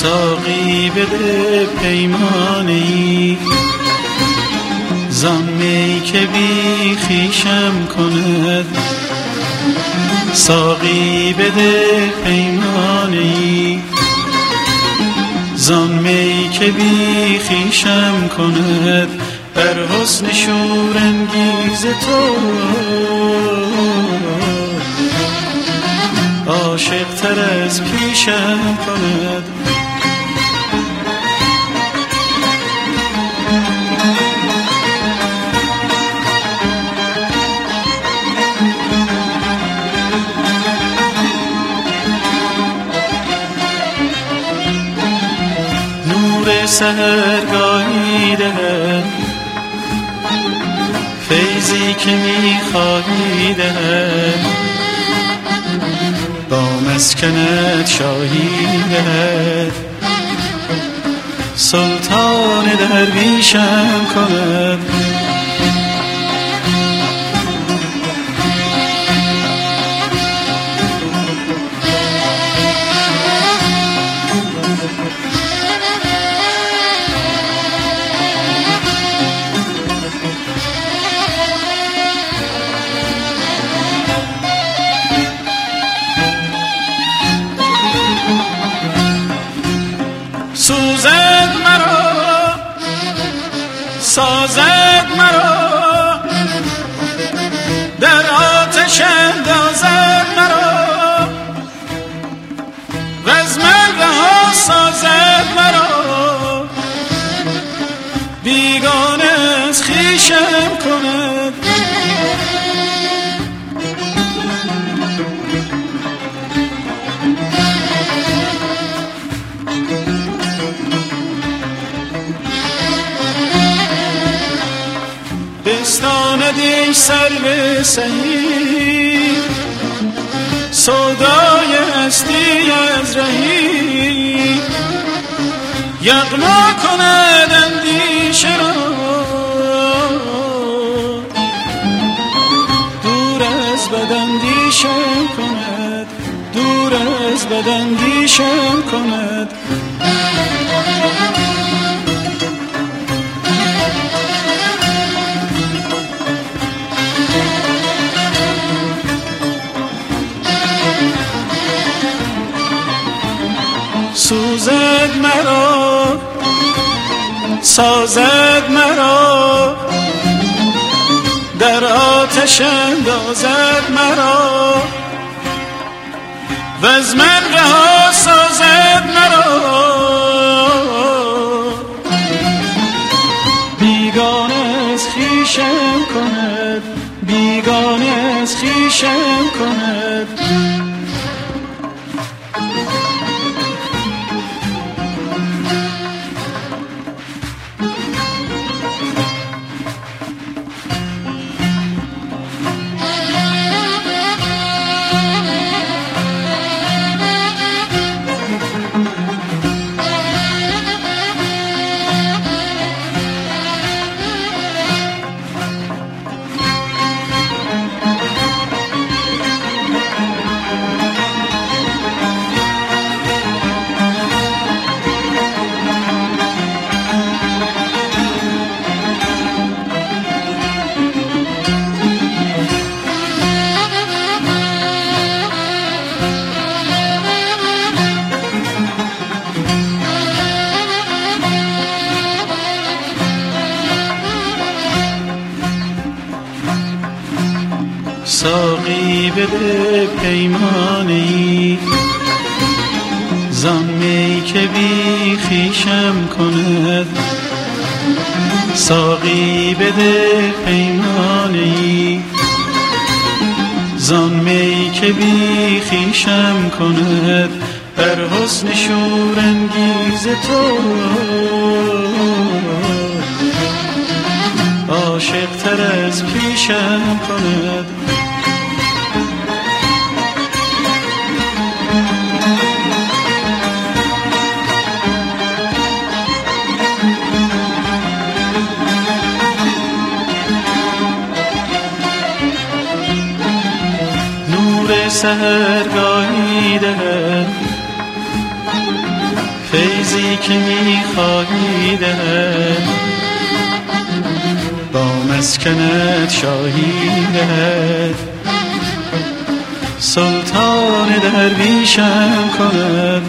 ساقی بده پیمانی زان می که بی خویشم کند. ساقی بده پیمانی زان می که بی خویشم کند. بر حسن شورانگیز تو عاشق تر از پیشم کند. نور سحرگاهی دهد فیضی که می‌خواهی دهد. با مسکنت شاهی دهد سلطان درویشم کند. سوزد مرا سازد مرا در آتش اندازد مرا و از من رها سازد مرا. بیگانه از خویشم کند. بستاندی سرو سهی سودای هستی از رهی. یغما کند اندیشه را دور از بد اندیشم کند. دور از بد اندیشم کند. سوزد مرا سازد مرا در آتش اندازد مرا و از من رها سازد مرا. بیگانه از خویشم کند. بیگانه از خویشم کند. ساقی بده پیمانی زان می که بی خویشم کند. ساقی بده پیمانی زان می که بی خویشم کند. بر حسن شورانگیز تو عاشق تر از پیشم کند. سحرگاهی دهد فیضی که میخواهی دهد با مسکنت شاهی دهد سلطان درویشم کند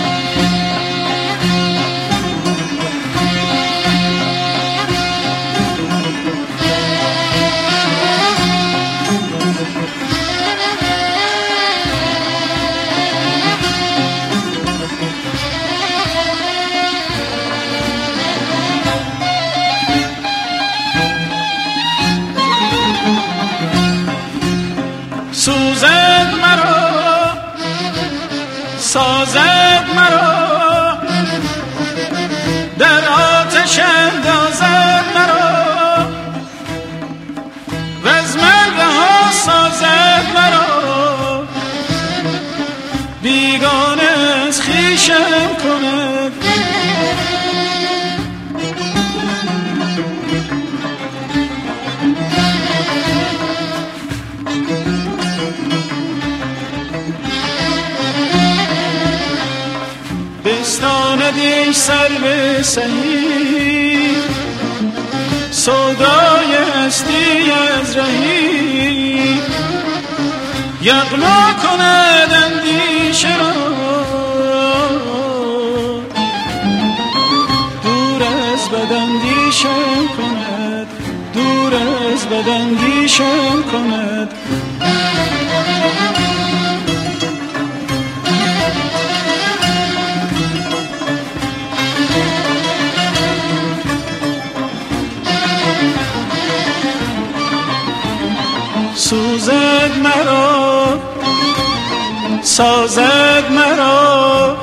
سوزد مرا سازد مرا در آتش اندازد مرا و از من رها سازد مرا بیگانه از خویشم کند بستاندی سر به سهی سودای هستی از رهی یغما کند اندیشه را دور از بد اندیشم کند دور از بد اندیشم کند سوزد مرا سازد مرا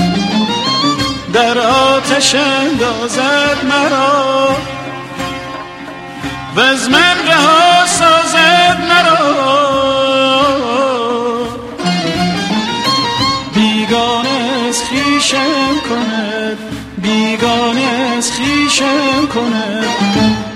در آتش اندازد مرا و از من رها سازد مرا بیگانه از خویشم کند بیگانه از خویشم کند